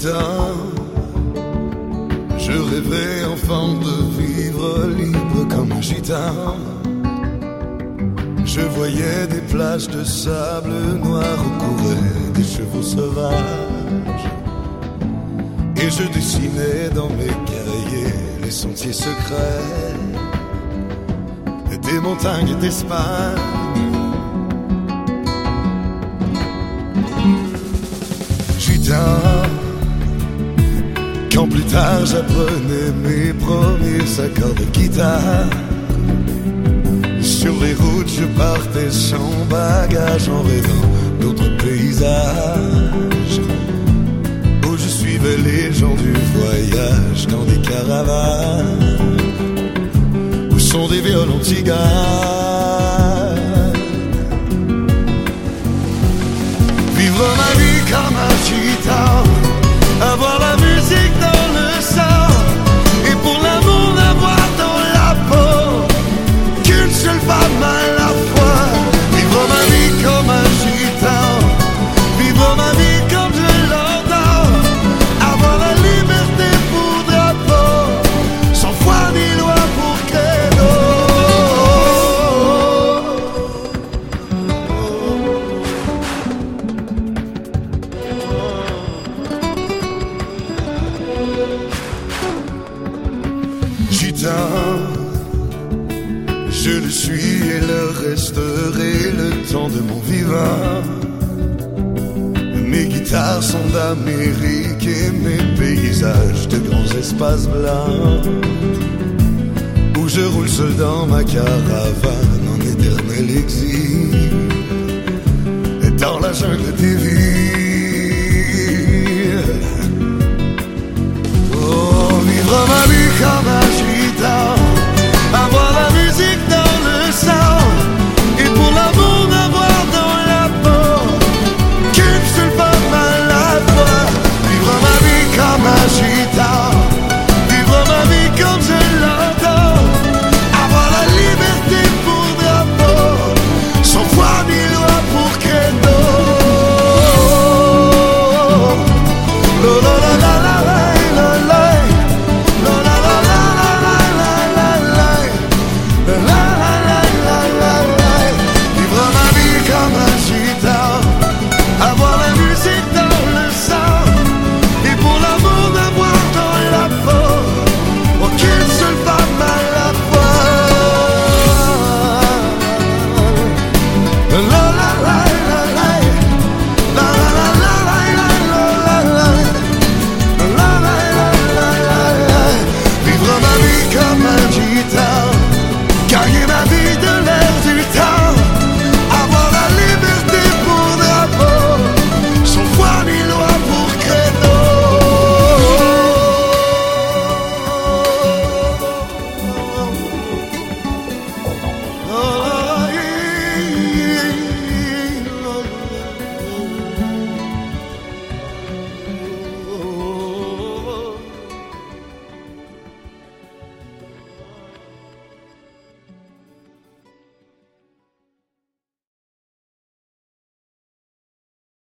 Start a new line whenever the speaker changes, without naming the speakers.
gitan, je rêvais enfant de vivre libre comme un gitan. Je voyais des plages de sable noir où couraient des chevaux sauvages. Et je dessinais dans mes cahiers les sentiers secrets des montagnes d'Espagne. Gitan, quand plus tard j'apprenais mes premiers accords de guitare, sur les routes je partais sans bagage en rêvant d'autres paysages, où je suivais les gens du voyage dans des caravanes où sont des violons tiganes. Vivre ma vie comme un gitan, avoir la musique dans le sang, et pour l'amour n'avoir dans la peau qu'une seule femme à la fois. Vivre ma vie comme un gitan, vivre ma vie comme je l'entends, avoir la liberté pour drapeau, sans foi ni loi pour credo. Gitan, je le suis et le resterai le temps de mon vivant. Mes guitares sont d'Amérique et mes paysages de grands espaces blancs, où je roule seul dans ma caravane en éternel exil, et dans la jungle des villes. Oh, vivre ma vie comme un gitan, avoir la musique dans le sang, et pour l'amour n'avoir dans la peau qu'une seule femme à la fois. Vivre ma vie comme un gitan, vivre ma vie comme je l'entends, avoir la liberté pour drapeau, sans foi ni loi pour credo. La la la la la la la. Avoir la musique dans le sang, et pour l'amour d'avoir dans la peau aucune seule femme à la fois. La la la la la, la la la la la la, la la la la. Vivre ma vie comme un gitan, gagner ma vie